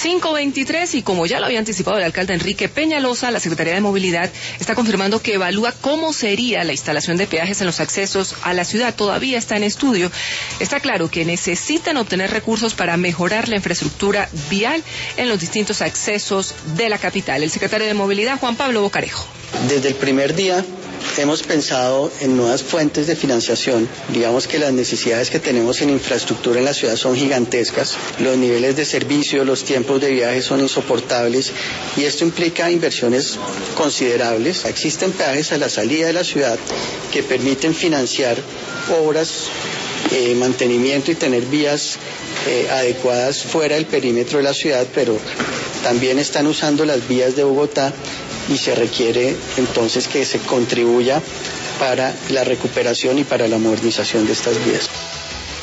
5:23, y como ya lo había anticipado el alcalde Enrique Peñalosa, la Secretaría de Movilidad está confirmando que evalúa cómo sería la instalación de peajes en los accesos a la ciudad. Todavía está en estudio. Está claro que necesitan obtener recursos para mejorar la infraestructura vial en los distintos accesos de la capital. El secretario de Movilidad, Juan Pablo Bocarejo. Desde el primer día hemos pensado en nuevas fuentes de financiación. Digamos que las necesidades que tenemos en infraestructura en la ciudad son gigantescas. Los niveles de servicio, los tiempos de viaje son insoportables y esto implica inversiones considerables. Existen peajes a la salida de la ciudad que permiten financiar obras, mantenimiento y tener vías adecuadas fuera del perímetro de la ciudad, pero también están usando las vías de Bogotá y se requiere entonces que se contribuya para la recuperación y para la modernización de estas vías.